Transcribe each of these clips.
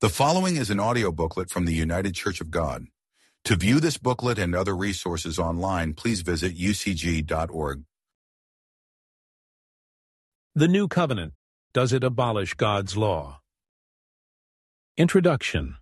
The following is an audio booklet from the United Church of God. To view this booklet and other resources online, please visit ucg.org. The New Covenant. Does it abolish God's law? Introduction.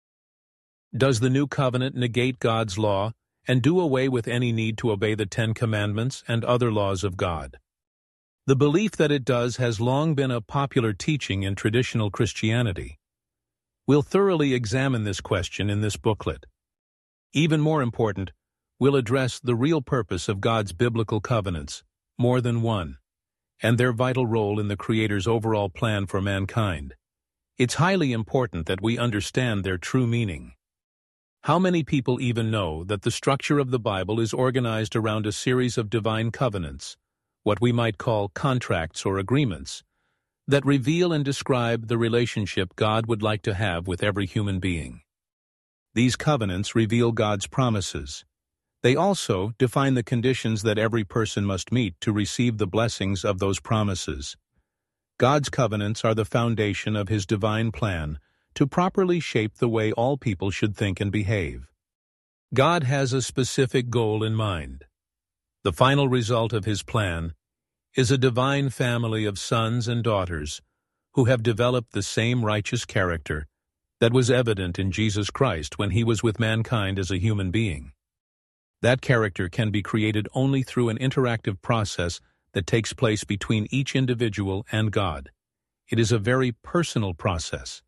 Does the New Covenant negate God's law and do away with any need to obey the Ten Commandments and other laws of God? The belief that it does has long been a popular teaching in traditional Christianity. We'll thoroughly examine this question in this booklet. Even more important, we'll address the real purpose of God's biblical covenants, more than one, and their vital role in the Creator's overall plan for mankind. It's highly important that we understand their true meaning. How many people even know that the structure of the Bible is organized around a series of divine covenants, what we might call contracts or agreements, that reveal and describe the relationship God would like to have with every human being? These covenants reveal God's promises. They also define the conditions that every person must meet to receive the blessings of those promises. God's covenants are the foundation of His divine plan to properly shape the way all people should think and behave. God has a specific goal in mind. The final result of His plan is a divine family of sons and daughters who have developed the same righteous character that was evident in Jesus Christ when He was with mankind as a human being. That character can be created only through an interactive process that takes place between each individual and God. It is a very personal process.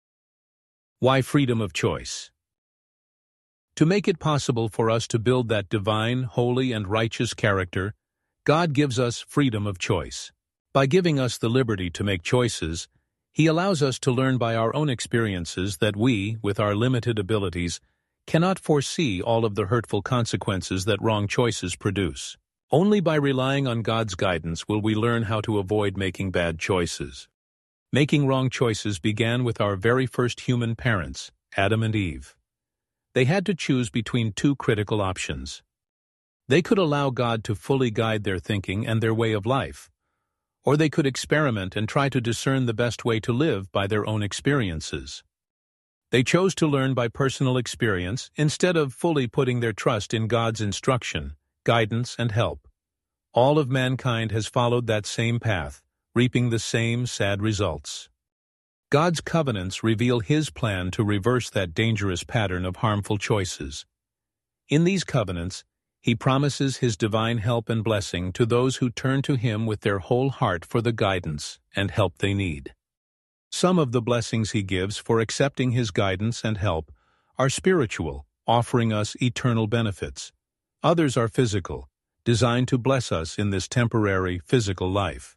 Why freedom of choice? To make it possible for us to build that divine, holy, and righteous character, God gives us freedom of choice. By giving us the liberty to make choices, He allows us to learn by our own experiences that we, with our limited abilities, cannot foresee all of the hurtful consequences that wrong choices produce. Only by relying on God's guidance will we learn how to avoid making bad choices. Making wrong choices began with our very first human parents, Adam and Eve. They had to choose between two critical options. They could allow God to fully guide their thinking and their way of life, or they could experiment and try to discern the best way to live by their own experiences. They chose to learn by personal experience instead of fully putting their trust in God's instruction, guidance, and help. All of mankind has followed that same path, reaping the same sad results. God's covenants reveal His plan to reverse that dangerous pattern of harmful choices. In these covenants, He promises His divine help and blessing to those who turn to Him with their whole heart for the guidance and help they need. Some of the blessings He gives for accepting His guidance and help are spiritual, offering us eternal benefits. Others are physical, designed to bless us in this temporary physical life.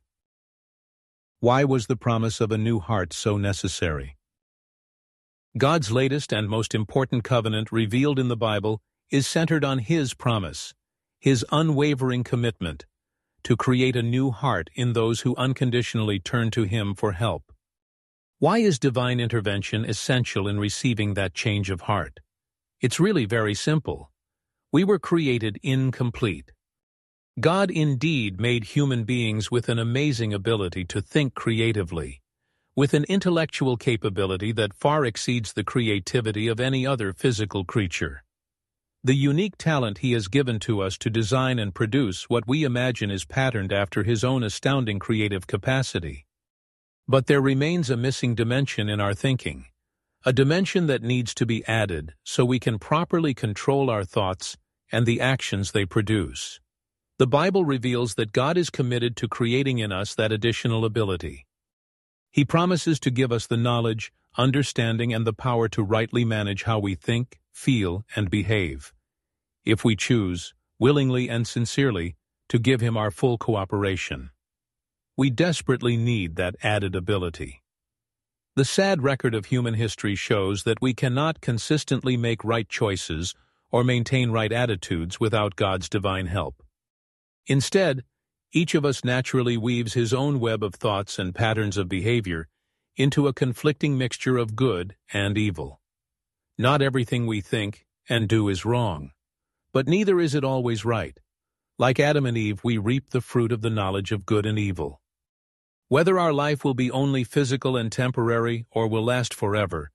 Why was the promise of a new heart so necessary? God's latest and most important covenant revealed in the Bible is centered on His promise, His unwavering commitment to create a new heart in those who unconditionally turn to Him for help. Why is divine intervention essential in receiving that change of heart? It's really very simple. We were created incomplete. God indeed made human beings with an amazing ability to think creatively, with an intellectual capability that far exceeds the creativity of any other physical creature. The unique talent He has given to us to design and produce what we imagine is patterned after His own astounding creative capacity. But there remains a missing dimension in our thinking, a dimension that needs to be added so we can properly control our thoughts and the actions they produce. The Bible reveals that God is committed to creating in us that additional ability. He promises to give us the knowledge, understanding, and the power to rightly manage how we think, feel, and behave, if we choose, willingly and sincerely, to give Him our full cooperation. We desperately need that added ability. The sad record of human history shows that we cannot consistently make right choices or maintain right attitudes without God's divine help. Instead, each of us naturally weaves his own web of thoughts and patterns of behavior into a conflicting mixture of good and evil. Not everything we think and do is wrong, but neither is it always right. Like Adam and Eve, we reap the fruit of the knowledge of good and evil. Whether our life will be only physical and temporary or will last forever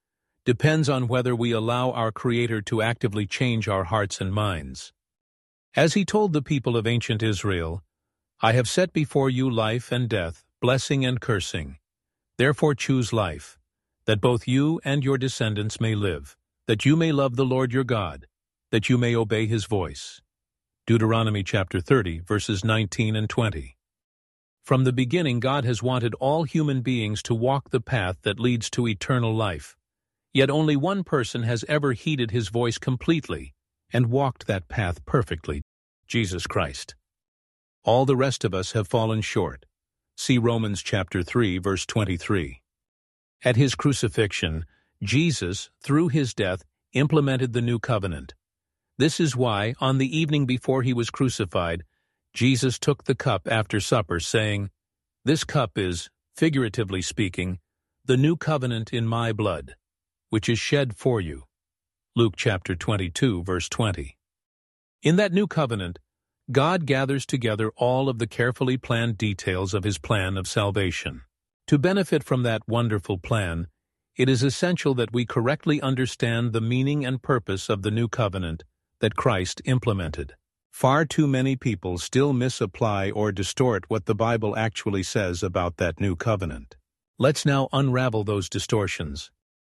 depends on whether we allow our Creator to actively change our hearts and minds. As he told the people of ancient Israel, "I have set before you life and death, blessing and cursing. Therefore choose life, that both you and your descendants may live, that you may love the Lord your God, that you may obey his voice." Deuteronomy chapter 30, verses 19 and 20. From the beginning, God has wanted all human beings to walk the path that leads to eternal life. Yet only one person has ever heeded his voice completely and walked that path perfectly: Jesus Christ. All the rest of us have fallen short. See Romans chapter 3, verse 23. At his crucifixion, Jesus, through his death, implemented the new covenant. This is why, on the evening before he was crucified, Jesus took the cup after supper, saying, "This cup is, figuratively speaking, the new covenant in my blood, which is shed for you." Luke chapter 22, verse 20. In that new covenant, God gathers together all of the carefully planned details of his plan of salvation. To benefit from that wonderful plan, it is essential that we correctly understand the meaning and purpose of the new covenant that Christ implemented. Far too many people still misapply or distort what the Bible actually says about that new covenant. Let's now unravel those distortions.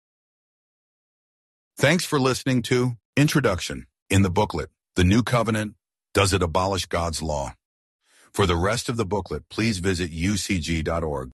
Thanks for listening to Introduction. In the booklet, The New Covenant, Does It Abolish God's Law? For the rest of the booklet, please visit ucg.org.